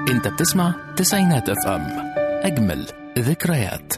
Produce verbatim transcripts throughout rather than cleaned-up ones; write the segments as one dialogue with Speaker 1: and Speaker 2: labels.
Speaker 1: انت بتسمع تسعينات اف ام، اجمل ذكريات.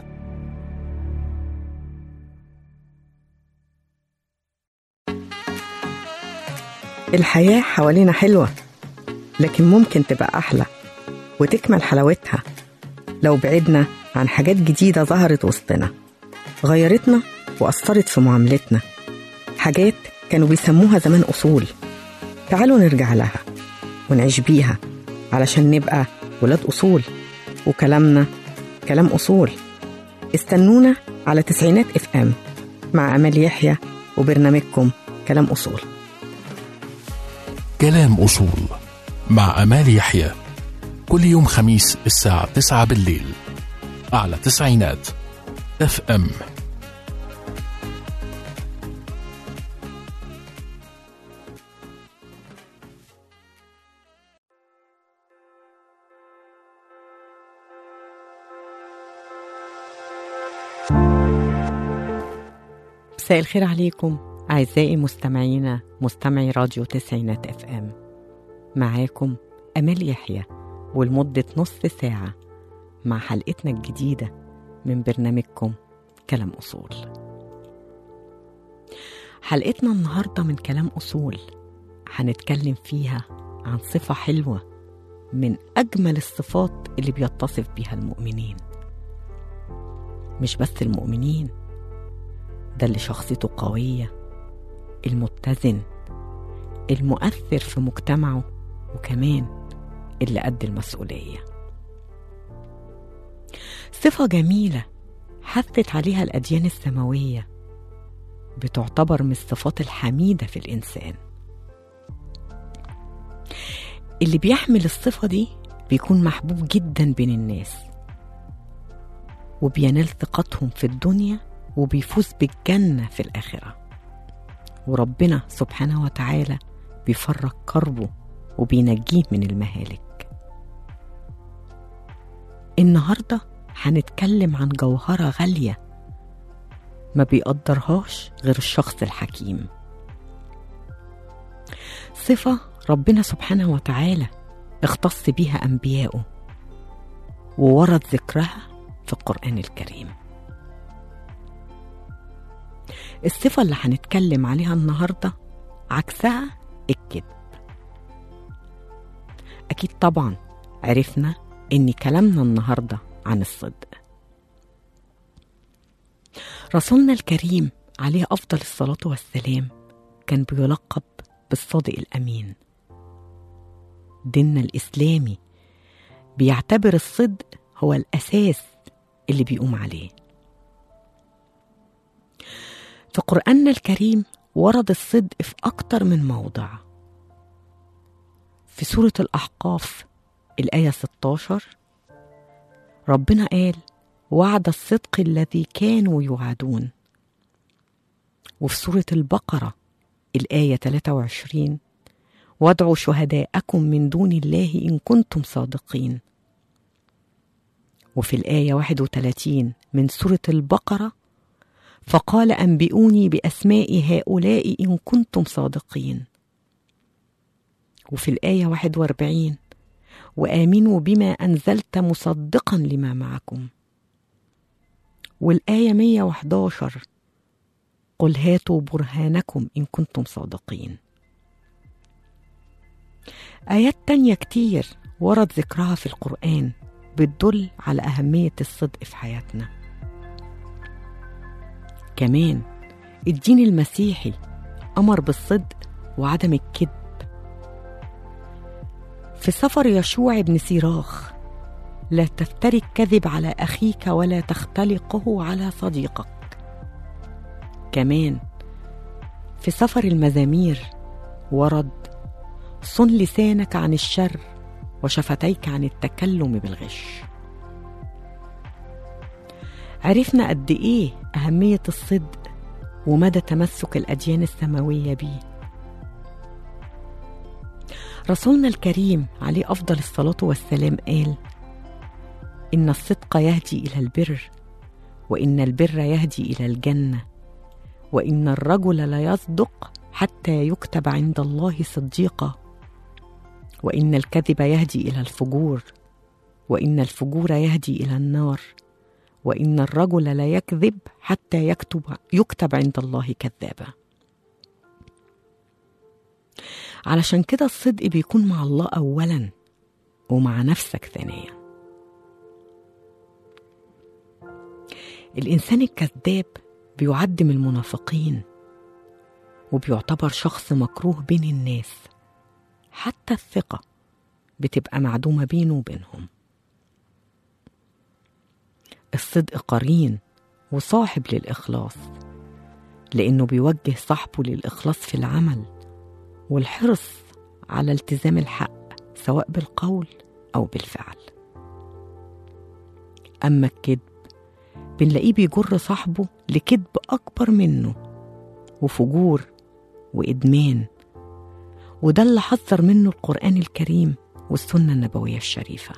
Speaker 2: الحياة حوالينا حلوة، لكن ممكن تبقى أحلى وتكمل حلاوتها لو بعدنا عن حاجات جديدة ظهرت وسطنا، غيرتنا وأثرت في معاملتنا. حاجات كانوا بيسموها زمان أصول، تعالوا نرجع لها ونعيش بيها علشان نبقى ولاد أصول، وكلامنا كلام أصول. استنونا على تسعينات اف ام مع أمال يحيى وبرنامجكم كلام أصول.
Speaker 1: كلام أصول مع أمال يحيى كل يوم خميس الساعة تسعة بالليل على تسعينات اف ام.
Speaker 2: مساء الخير عليكم أعزائي مستمعينا مستمعي راديو تسعينات اف ام. معاكم أمال يحيى، ولمدة نص ساعة مع حلقتنا الجديدة من برنامجكم كلام أصول. حلقتنا النهاردة من كلام أصول هنتكلم فيها عن صفة حلوة من أجمل الصفات اللي بيتصف بيها المؤمنين. مش بس المؤمنين، ده اللي شخصيته قوية، المتزن، المؤثر في مجتمعه، وكمان اللي قد المسؤولية. صفة جميلة حثت عليها الأديان السماوية، بتعتبر من الصفات الحميدة في الإنسان. اللي بيحمل الصفة دي بيكون محبوب جدا بين الناس، وبينال ثقتهم في الدنيا، وبيفوز بالجنة في الآخرة. وربنا سبحانه وتعالى بيفرج كربه وبينجيه من المهالك. النهاردة هنتكلم عن جوهرة غالية ما بيقدرهاش غير الشخص الحكيم. صفة ربنا سبحانه وتعالى اختص بيها أنبياؤه، وورد ذكرها في القرآن الكريم. الصفة اللي هنتكلم عليها النهاردة عكسها الكذب. أكيد طبعا عرفنا إن كلامنا النهاردة عن الصدق. رسولنا الكريم عليه أفضل الصلاة والسلام كان بيلقب بالصادق الأمين. ديننا الإسلامي بيعتبر الصدق هو الأساس اللي بيقوم عليه. في قرآننا الكريم ورد الصدق في أكتر من موضع. في سورة الأحقاف الآية ستة عشر ربنا قال: وعد الصدق الذي كانوا يوعدون. وفي سورة البقرة الآية ثلاثة وعشرين: وادعوا شهداءكم من دون الله إن كنتم صادقين. وفي الآية واحد وثلاثين من سورة البقرة: فقال أنبئوني بأسماء هؤلاء إن كنتم صادقين. وفي الآية واحد وأربعين: وآمنوا بما أنزلت مصدقا لما معكم. والآية مئة وأحد عشر: قل هاتوا برهانكم إن كنتم صادقين. آيات تانية كتير ورد ذكرها في القرآن بتدل على أهمية الصدق في حياتنا. كمان الدين المسيحي أمر بالصدق وعدم الكذب. في سفر يشوع بن سيراخ: لا تفتري الكذب على أخيك ولا تختلقه على صديقك. كمان في سفر المزامير ورد: صن لسانك عن الشر وشفتيك عن التكلم بالغش. عرفنا قد إيه أهمية الصدق ومدى تمسك الأديان السماوية بيه. رسولنا الكريم عليه أفضل الصلاة والسلام قال: إن الصدق يهدي إلى البر، وإن البر يهدي إلى الجنة، وإن الرجل لا يصدق حتى يكتب عند الله صديقا، وإن الكذب يهدي إلى الفجور، وإن الفجور يهدي إلى النار، وإن الرجل لا يكذب حتى يكتب, يكتب عند الله كذابا. علشان كده الصدق بيكون مع الله أولا ومع نفسك ثانيا. الإنسان الكذاب بيعد من المنافقين، وبيعتبر شخص مكروه بين الناس، حتى الثقة بتبقى معدومة بينه وبينهم. الصدق قرين وصاحب للإخلاص، لأنه بيوجه صاحبه للإخلاص في العمل والحرص على التزام الحق سواء بالقول أو بالفعل. أما الكذب بنلاقيه بيجر صاحبه لكذب أكبر منه وفجور وإدمان، وده اللي حذر منه القرآن الكريم والسنة النبوية الشريفة.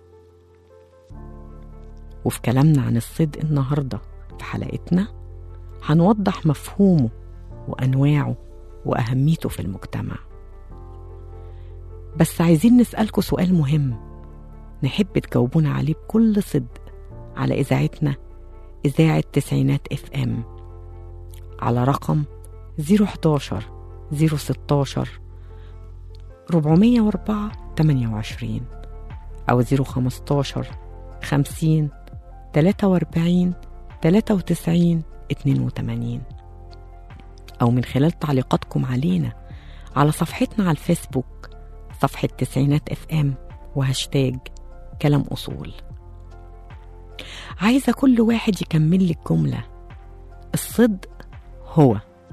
Speaker 2: وفي كلامنا عن الصدق النهاردة في حلقتنا هنوضح مفهومه وأنواعه وأهميته في المجتمع. بس عايزين نسألكوا سؤال مهم نحب تجاوبونا عليه بكل صدق على إذاعتنا، إذاعة تسعينات اف ام، على رقم صفر حداشر صفر ستاشر أربعمية وأربعة تمانية وعشرين أو صفر خمستاشر خمسين تلاتة وأربعين تلاتة وتسعين اتنين وتمانين، أو من خلال تعليقاتكم علينا على صفحتنا على الفيسبوك، صفحة تسعينات اف ام وهاشتاج كلام أصول. عايزة كل واحد يكمل لي الجملة الصدق هو.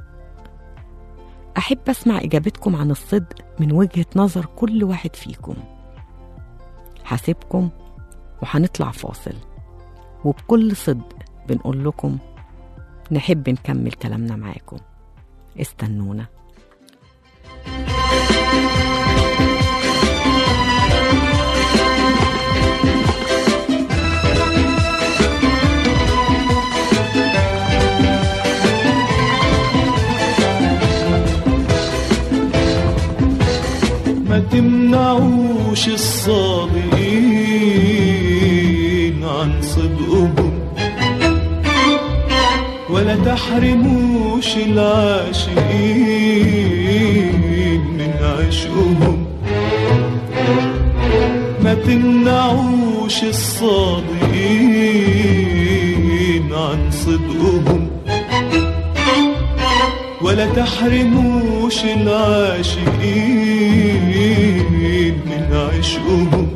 Speaker 2: أحب أسمع إجابتكم عن الصدق من وجهة نظر كل واحد فيكم. حاسبكم وحنطلع فاصل، وبكل صدق بنقول لكم نحب نكمل كلامنا معاكم. استنونا.
Speaker 3: ما تمنعوش الصادقين عن صدقهم، ولا تحرموش العاشقين من عشقهم. ما تمنعوش الصادقين عن صدقهم، ولا تحرموش العاشقين من عشقهم.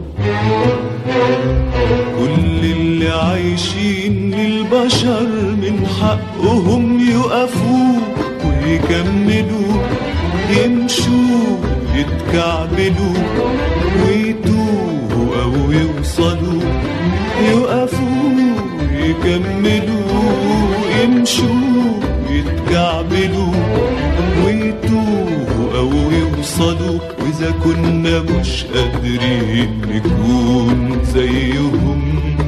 Speaker 3: كل اللي عايشين للبشر من حقهم يقفوا ويكملوا، يمشوا يتكعبلوا ويتوهوا أو يوصلوا. يقفوا ويكملوا، يمشوا يتكعبلوا ويتوهوا أو يوصلوا. وإذا كنا مش قادرين نكون زيهم،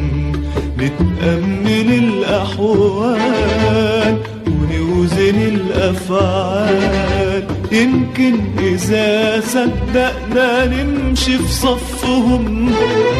Speaker 3: نتأمل الأحوال ونوزن الأفعال. يمكن إذا صدقنا نمشي في صفهم.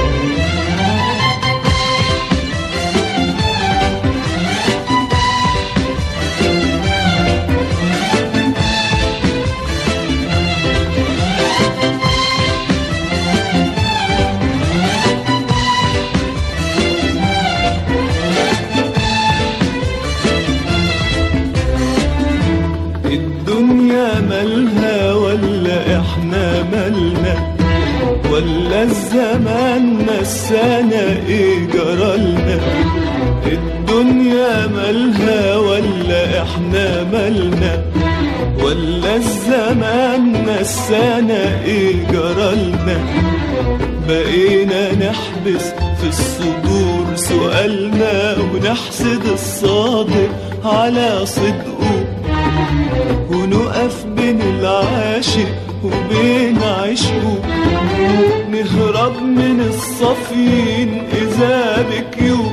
Speaker 3: ولا الزمان نسانا ايه جرالنا؟ الدنيا مالها ولا احنا مالنا؟ ولا الزمان نسانا ايه جرالنا؟ بقينا نحبس في الصدور سؤالنا، ونحسد الصادق على صدقه، ونقف بين العاشق وبين عشقه. نهرب من الصفين إذا بكيوا،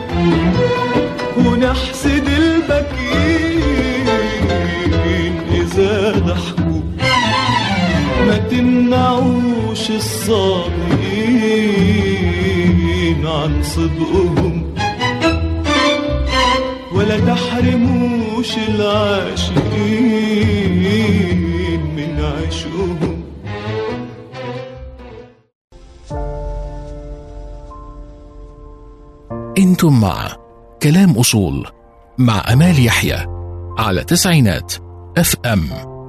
Speaker 3: ونحسد البكين إذا ضحكوا. ما تمنعوش الصادقين غافلين عن صدقهم، ولا تحرموش العاشقين من عشقهم.
Speaker 1: انتم مع كلام أصول مع أمال يحيى على تسعينات اف ام.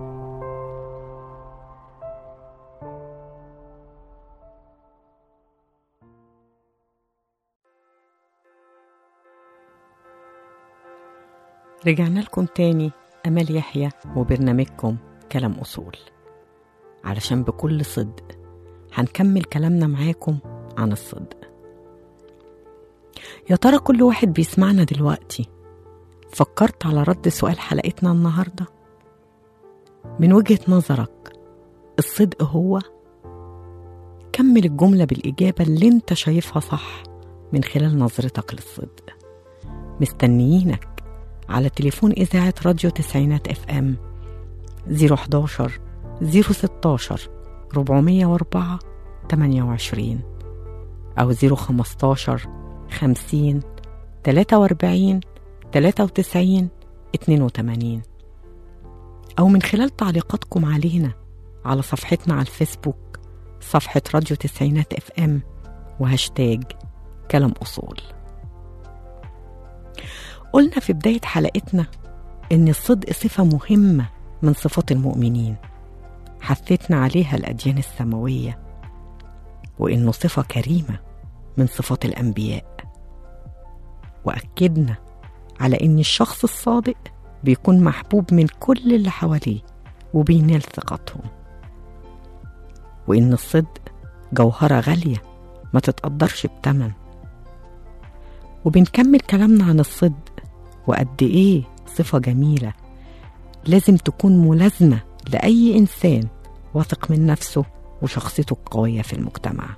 Speaker 2: رجعنا لكم تاني أمال يحيى وبرنامجكم كلام أصول، علشان بكل صدق هنكمل كلامنا معاكم عن الصدق. يا ترى كل واحد بيسمعنا دلوقتي فكرت على رد سؤال حلقتنا النهاردة؟ من وجهة نظرك الصدق هو؟ كمل الجملة بالإجابة اللي انت شايفها صح من خلال نظرتك للصدق. مستنيينك على تليفون إذاعة راديو تسعينات اف ام زيرو حداشر زيرو ستاشر ربعمية واربعة تمانية وعشرين أو زيرو خمستاشر خمسين تلاتة واربعين تلاتة وتسعين اتنين وتمانين، أو من خلال تعليقاتكم علينا على صفحتنا على الفيسبوك، صفحة راديو تسعينات اف ام وهاشتاج كلام أصول. قلنا في بداية حلقتنا إن الصدق صفة مهمة من صفات المؤمنين، حثتنا عليها الأديان السماوية، وإنه صفة كريمة من صفات الأنبياء، وأكدنا على إن الشخص الصادق بيكون محبوب من كل اللي حواليه وبينال ثقتهم، وإن الصدق جوهرة غالية ما تتقدرش بتمن. وبنكمل كلامنا عن الصدق وقد إيه صفة جميلة لازم تكون ملازمة لأي إنسان واثق من نفسه وشخصيته القوية في المجتمع.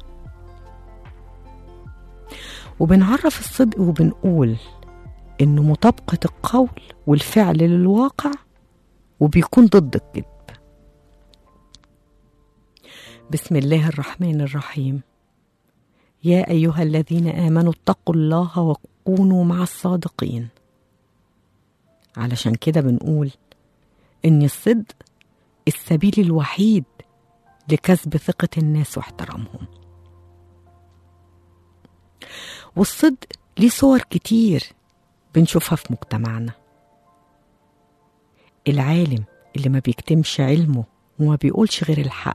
Speaker 2: وبنعرف الصدق وبنقول إنه مطابقة القول والفعل للواقع، وبيكون ضد الكذب. بسم الله الرحمن الرحيم. يا أيها الذين آمنوا اتقوا الله وكونوا مع الصادقين. علشان كده بنقول إن الصدق السبيل الوحيد لكسب ثقة الناس واحترامهم. والصدق ليه صور كتير بنشوفها في مجتمعنا. العالم اللي ما بيكتمش علمه وما بيقولش غير الحق،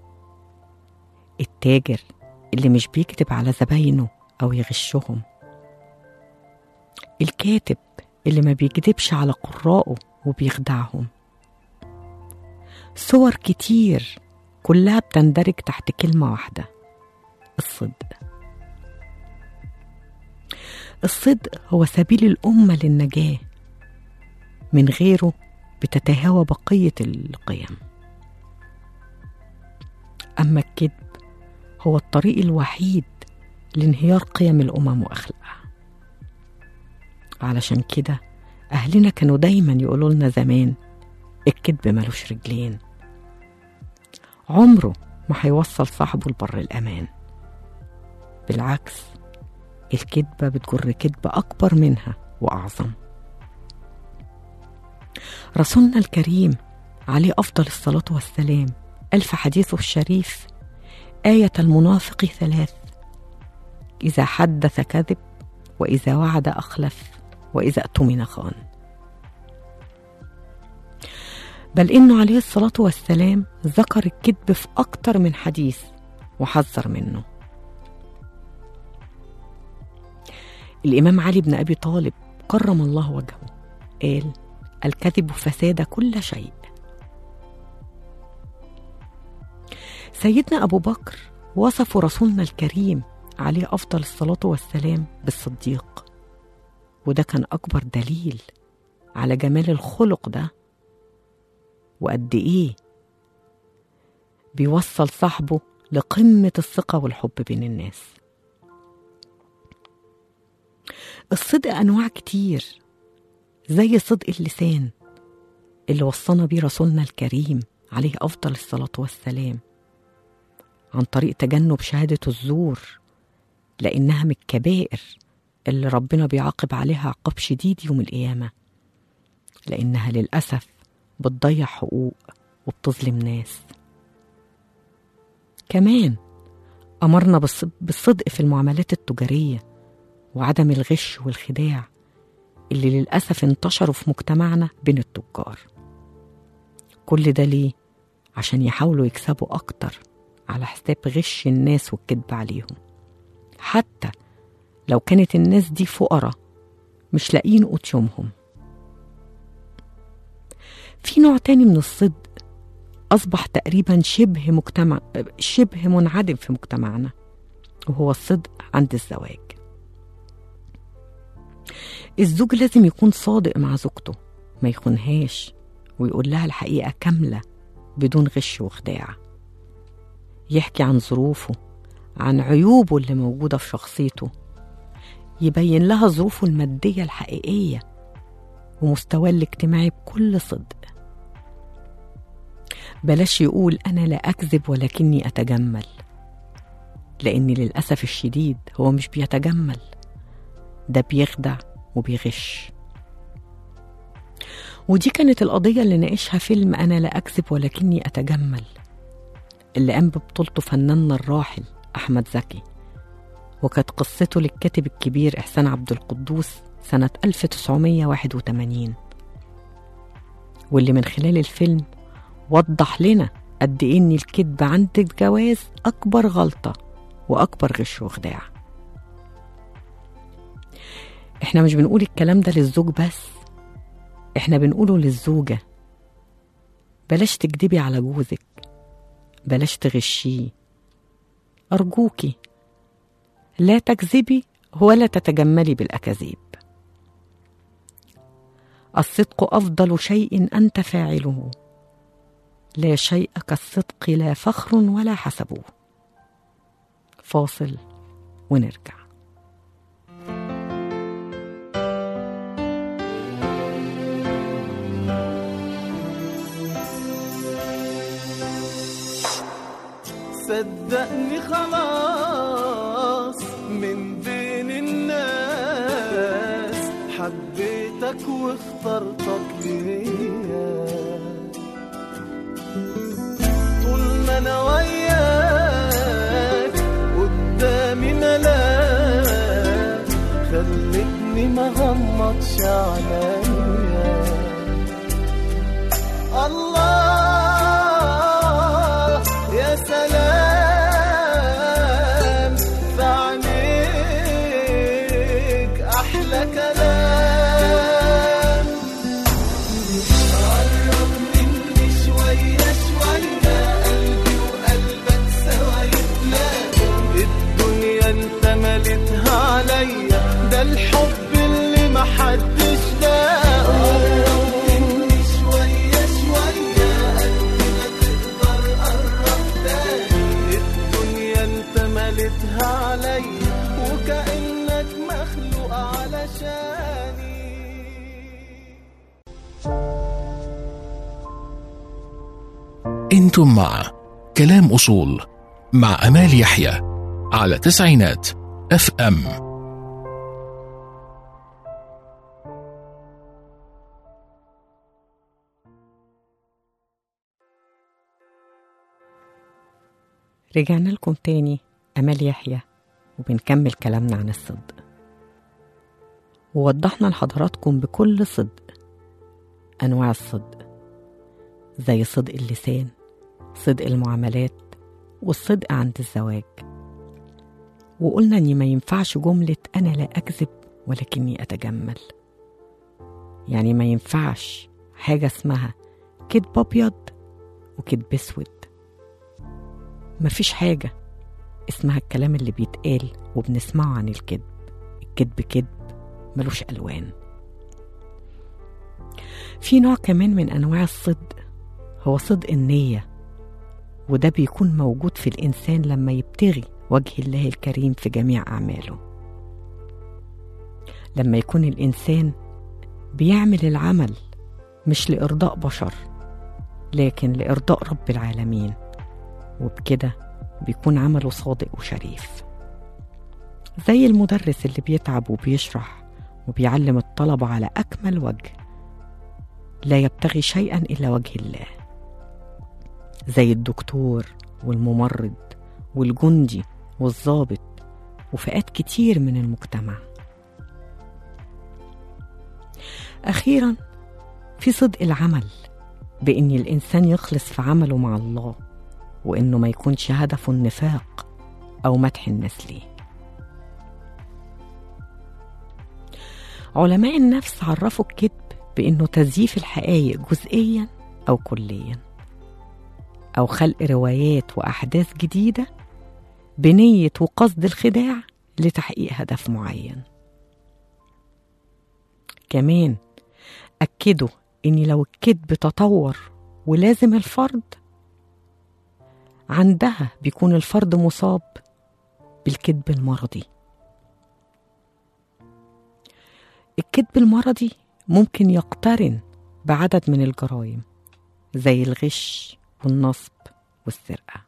Speaker 2: التاجر اللي مش بيكتب على زباينه أو يغشهم، الكاتب اللي ما بيكذبش على قراءه وبيخدعهم. صور كتير كلها بتندرج تحت كلمة واحدة: الصدق. الصدق هو سبيل الأمة للنجاة، من غيره بتتهاوى بقية القيم. أما الكذب هو الطريق الوحيد لانهيار قيم الأمم وأخلاقها. علشان كده أهلنا كانوا دايما يقولوا لنا زمان: الكذب ملوش رجلين، عمره ما هيوصل صاحبه لبر الأمان. بالعكس، الكذبة بتجر كذبة أكبر منها وأعظم. رسولنا الكريم عليه أفضل الصلاة والسلام قال في حديثه الشريف: آية المنافق ثلاث: إذا حدث كذب، وإذا وعد أخلف، وإذا اؤتمن خان. بل إنه عليه الصلاة والسلام ذكر الكذب في أكتر من حديث وحذر منه. الإمام علي بن أبي طالب كرم الله وجهه قال: الكذب فساد كل شيء. سيدنا أبو بكر وصف رسولنا الكريم عليه أفضل الصلاة والسلام بالصديق، وده كان أكبر دليل على جمال الخلق ده، وقد إيه بيوصل صاحبه لقمة الثقة والحب بين الناس. الصدق أنواع كتير، زي صدق اللسان اللي وصانا بيه رسولنا الكريم عليه أفضل الصلاة والسلام، عن طريق تجنب شهادة الزور لأنها من الكبائر اللي ربنا بيعاقب عليها عقاب شديد يوم القيامة، لأنها للأسف بتضيع حقوق وبتظلم ناس. كمان أمرنا بالصدق في المعاملات التجارية وعدم الغش والخداع اللي للأسف انتشروا في مجتمعنا بين التجار. كل ده ليه؟ عشان يحاولوا يكسبوا أكتر على حساب غش الناس والكذب عليهم، حتى لو كانت الناس دي فقراء مش لاقيين قوت يومهم. في نوع تاني من الصدق أصبح تقريبا شبه مجتمع شبه منعدم في مجتمعنا، وهو الصدق عند الزواج. الزوج لازم يكون صادق مع زوجته، ما يخونهاش ويقول لها الحقيقة كاملة بدون غش وخداع. يحكي عن ظروفه، عن عيوبه اللي موجودة في شخصيته، يبين لها ظروفه المادية الحقيقية ومستواه الاجتماعي بكل صدق. بلاش يقول أنا لا أكذب ولكني أتجمل، لأن للأسف الشديد هو مش بيتجمل، ده بيخدع وبيغش. ودي كانت القضية اللي ناقشها فيلم أنا لا أكذب ولكني أتجمل، اللي قام ببطولته فناننا الراحل أحمد زكي، وكانت قصته للكاتب الكبير إحسان عبد القدوس سنة ألف وتسعمية وواحد وتمانين، واللي من خلال الفيلم وضح لنا قد إيه إن الكذب عند الجواز أكبر غلطة وأكبر غش وخداع. إحنا مش بنقول الكلام ده للزوج بس، إحنا بنقوله للزوجة. بلاش تكذبي على جوزك، بلاش تغشيه، أرجوكي لا تكذبي ولا تتجملي بالأكاذيب. الصدق أفضل شيء أنت فاعله، لا شيء كالصدق لا فخر ولا حسبه. فاصل ونرجع.
Speaker 3: صدقني خلاص من بين الناس حبيتك واخترتك ليا، طول ما انا وياك قدامي ملاك خلتني ما غمضش عليا. الله يا سلام في عينيك أحلى كلام. قرب مني شوية شوية قلبي وقلبك سوا يتلاقوا، الدنيا انت مليتها عليا، ده الحب اللي محدش لاقوا. علي وكأنك مخلوق علشاني.
Speaker 1: انتم مع كلام أصول مع أمال يحيى على تسعينات اف ام.
Speaker 2: رجعنا لكم تاني، أمال يحيى، وبنكمل كلامنا عن الصدق. ووضحنا لحضراتكم بكل صدق أنواع الصدق، زي صدق اللسان، صدق المعاملات، والصدق عند الزواج. وقلنا أني ما ينفعش جملة أنا لا أكذب ولكني أتجمل، يعني ما ينفعش حاجة اسمها كذب أبيض وكذب أسود. مفيش حاجة اسمها الكلام اللي بيتقال وبنسمعه عن الكذب. الكذب كذب ملوش ألوان. في نوع كمان من أنواع الصدق هو صدق النية، وده بيكون موجود في الإنسان لما يبتغي وجه الله الكريم في جميع أعماله. لما يكون الإنسان بيعمل العمل مش لإرضاء بشر لكن لإرضاء رب العالمين، وبكده بيكون عمله صادق وشريف. زي المدرس اللي بيتعب وبيشرح وبيعلم الطلبة على أكمل وجه، لا يبتغي شيئا إلا وجه الله. زي الدكتور والممرض والجندي والضابط وفئات كتير من المجتمع. أخيرا في صدق العمل، بإن الإنسان يخلص في عمله مع الله، وإنه ما يكونش هدفه النفاق أو مدح الناس ليه. علماء النفس عرفوا الكذب بإنه تزييف الحقائق جزئيا أو كليا، أو خلق روايات وأحداث جديدة بنية وقصد الخداع لتحقيق هدف معين. كمان أكدوا إن لو الكذب تطور ولازم الفرد، عندها بيكون الفرد مصاب بالكذب المرضي. الكذب المرضي ممكن يقترن بعدد من الجرائم زي الغش والنصب والسرقة.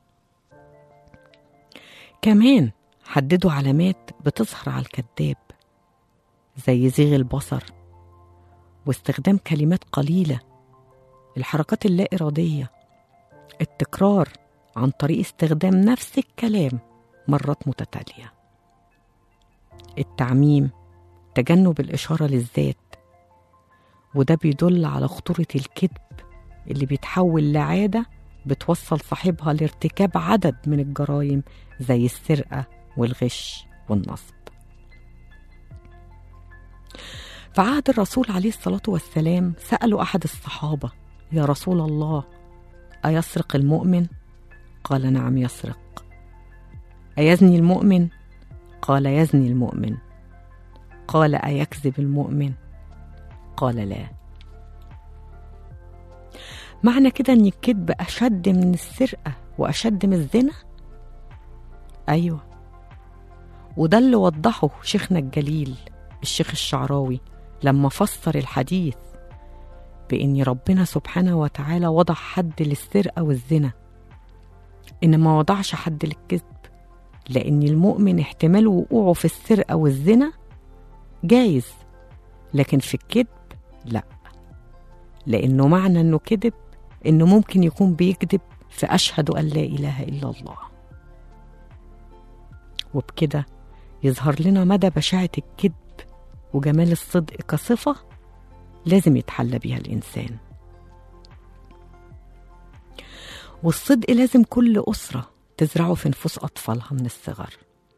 Speaker 2: كمان حددوا علامات بتظهر على الكذاب زي زيغ البصر واستخدام كلمات قليلة، الحركات اللا إرادية، التكرار عن طريق استخدام نفس الكلام مرات متتالية، التعميم، تجنب الإشارة للذات، وده بيدل على خطورة الكذب اللي بيتحول لعادة بتوصل صاحبها لارتكاب عدد من الجرائم زي السرقة والغش والنصب. في عهد الرسول عليه الصلاة والسلام سألوا أحد الصحابة: يا رسول الله، أيسرق المؤمن؟ قال: نعم يسرق. أيزني المؤمن؟ قال: يزني المؤمن. قال: أيكذب المؤمن؟ قال: لا. معنى كده أن الكذب أشد من السرقة وأشد من الزنا؟ أيوة، وده اللي وضحه شيخنا الجليل الشيخ الشعراوي لما فسر الحديث بأن ربنا سبحانه وتعالى وضع حد للسرقة والزنا، إنما وضعش حد للكذب، لأن المؤمن احتمال وقوعه في السرقة والزنا جايز، لكن في الكذب لا، لأنه معنى أنه كذب إنه ممكن يكون بيكذب في أشهد أن لا إله إلا الله. وبكده يظهر لنا مدى بشاعة الكذب وجمال الصدق كصفة لازم يتحلى بيها الإنسان. والصدق لازم كل أسرة تزرعه في نفوس أطفالها من الصغر،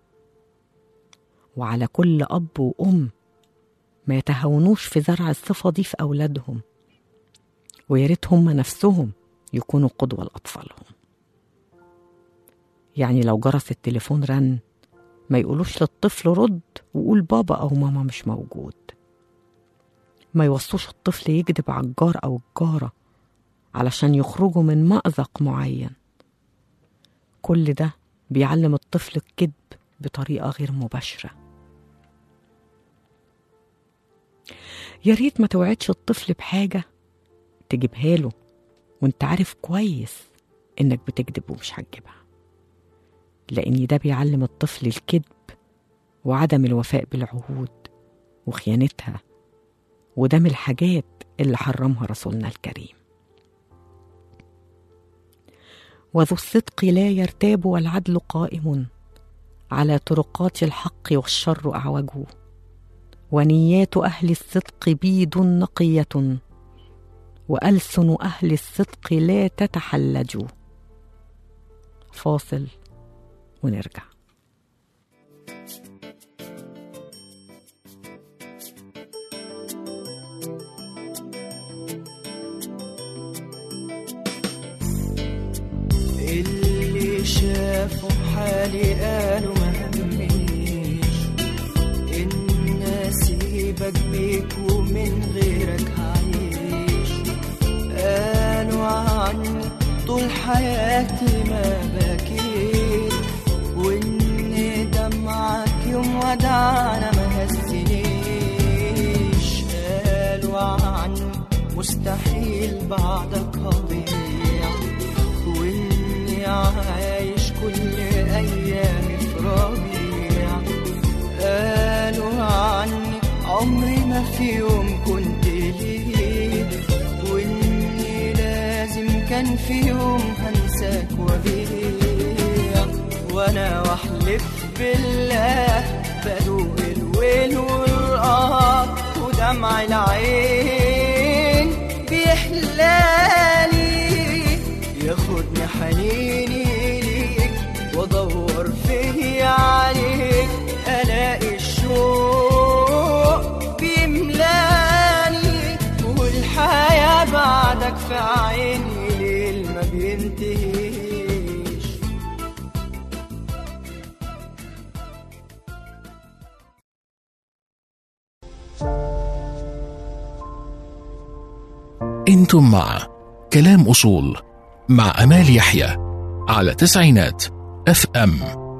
Speaker 2: وعلى كل أب وأم ما يتهاونوش في زرع الصفة دي في أولادهم، وياريت هم نفسهم يكونوا قدوة لأطفالهم. يعني لو جرس التليفون رن ما يقولوش للطفل رد وقول بابا أو ماما مش موجود. ما يوصوش الطفل يكذب على الجار أو الجارة علشان يخرجوا من مأزق معين. كل ده بيعلم الطفل الكذب بطريقة غير مباشرة. يا ريت ما توعدش الطفل بحاجة تجيبها له وانت عارف كويس انك بتكذب ومش هتجيبها، لان ده بيعلم الطفل الكذب وعدم الوفاء بالعهود وخيانتها، وده من الحاجات اللي حرمها رسولنا الكريم. وذو الصدق لا يرتاب والعدل قائم على طرقات الحق والشر أعوجه، ونيات أهل الصدق بيد نقية وألسن أهل الصدق لا تتحلج. فاصل ونرجع.
Speaker 3: اللي شافوا حالي قالوا ما همنيش، إن أسيبك بيك ومن غيرك هعيش. قالوا عني طول حياتي ما بكيت، وإن دمعك يوم ودعنا ما هزنيش. قالوا عني مستحيل بعدك هضيع، وإني عايش كل أيامي في ربيع. أنا في يوم كنت ليك، وإني لازم كان في يوم هنساك وبيع. وأنا وأحلف بالله بدوق الويل والقهر ودمع العين بيحلالي، ياخدني حنيني ليك وادور فيه عليك، الاقي الشوق بيملاني، والحياة بعدك في عيني ليل ما بينتهيش.
Speaker 1: انتم مع كلام أصول مع أمال يحيى على تسعينات اف ام.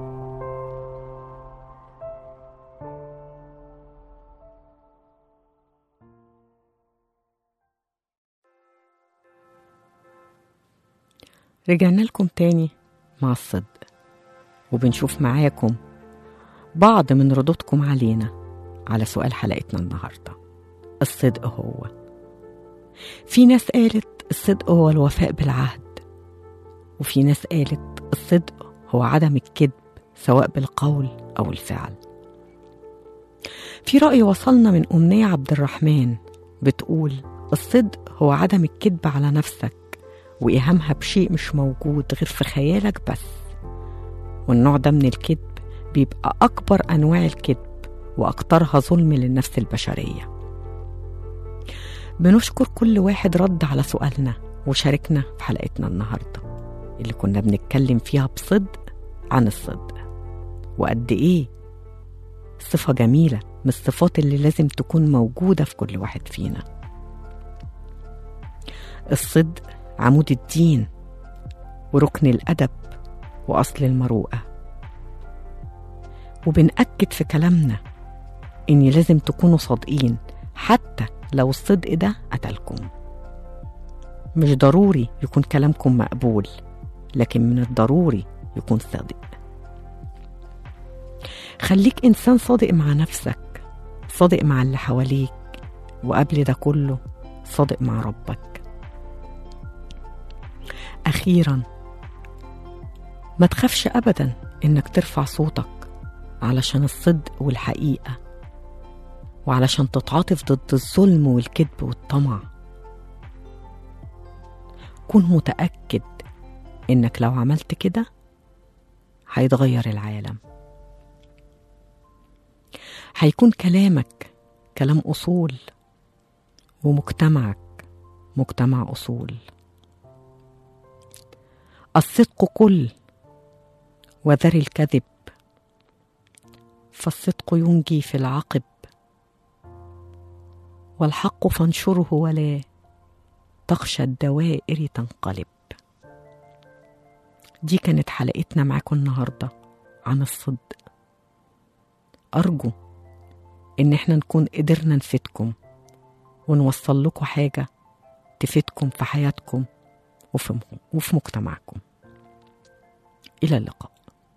Speaker 2: رجعنا لكم تاني مع الصدق، وبنشوف معاكم بعض من ردودكم علينا على سؤال حلقتنا النهاردة: الصدق هو. في ناس قالت الصدق هو الوفاء بالعهد، وفي ناس قالت الصدق هو عدم الكذب سواء بالقول أو الفعل. في رأي وصلنا من أمنية عبد الرحمن بتقول الصدق هو عدم الكذب على نفسك وإيهامها بشيء مش موجود غير في خيالك بس، والنوع ده من الكذب بيبقى أكبر أنواع الكذب وأكترها ظلم للنفس البشرية. بنشكر كل واحد رد على سؤالنا وشاركنا في حلقتنا النهاردة اللي كنا بنتكلم فيها بصدق عن الصدق، وقد إيه صفة جميلة من الصفات اللي لازم تكون موجودة في كل واحد فينا. الصدق عمود الدين وركن الأدب وأصل المروءة، وبنأكد في كلامنا إن لازم تكونوا صادقين حتى لو الصدق ده قتلكم. مش ضروري يكون كلامكم مقبول، لكن من الضروري يكون صادق. خليك إنسان صادق مع نفسك، صادق مع اللي حواليك، وقبل ده كله صادق مع ربك. أخيرا ما تخافش أبدا إنك ترفع صوتك علشان الصدق والحقيقة، وعلشان تتعاطف ضد الظلم والكذب والطمع. كن متأكد إنك لو عملت كده هيتغير العالم، هيكون كلامك كلام أصول، ومجتمعك مجتمع أصول. الصدق كل وذر الكذب، فالصدق ينجي في العقب، والحق فانشره ولا تخشى الدوائر تنقلب. دي كانت حلقتنا معاكم النهاردة عن الصدق. أرجو إن احنا نكون قدرنا نفيدكم ونوصل لكم حاجة تفيدكم في حياتكم وفي, وفي مجتمعكم. إلى اللقاء.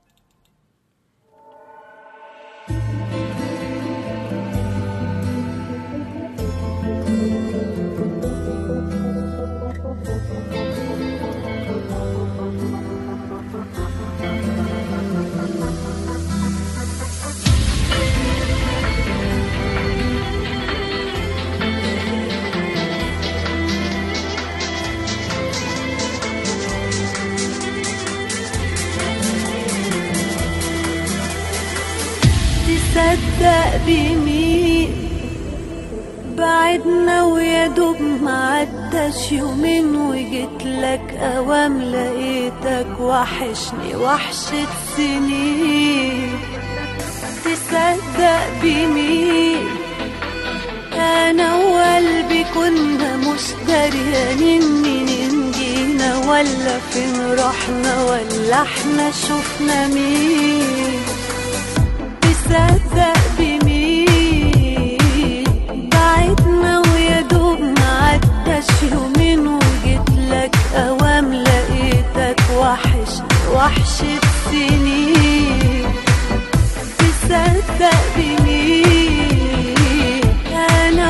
Speaker 4: تصدق بمين بعدنا ويا دوب معداش يومين، وجيتلك اوام لقيتك وحشني وحشة سنين. تصدق بمين انا وقلبي كنا مش دريانين منين جينا ولا فين رحنا ولا احنا شفنا مين. تصدق بمين بعدنا ويا دوب معداش يومين، وجيتلك اوام لقيتك وحشني وحشة سنين. تصدق بمين انا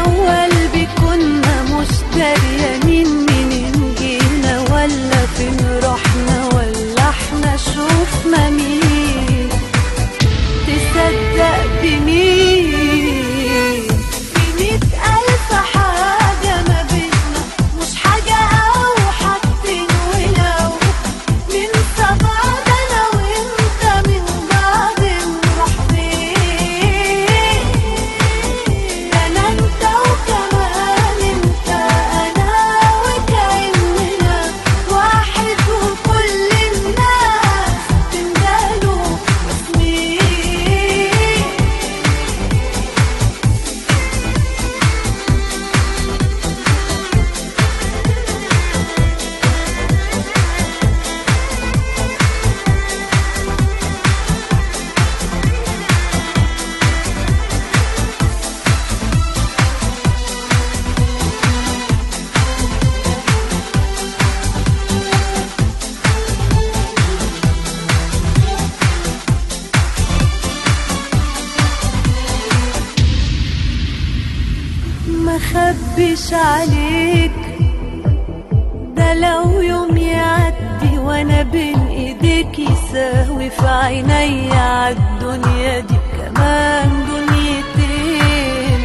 Speaker 4: مخبيش عليك، ده لو يوم يعدي وانا بين ايديك يساوي في عيني عالدنيا دي كمان دنيتين.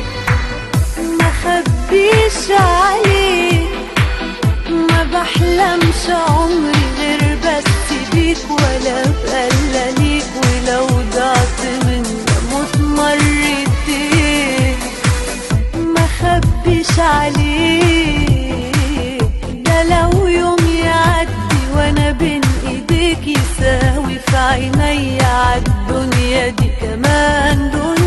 Speaker 4: مخبيش عليك، ما بحلمش عمري غير بس بيك ولا بقلى ليك، ولو ضعت مني اموت مرتين. مخبيش عليك، ده لو يوم يعدي وانا بين ايديك يساوي في عيني عالدنيا دي كمان دنيا.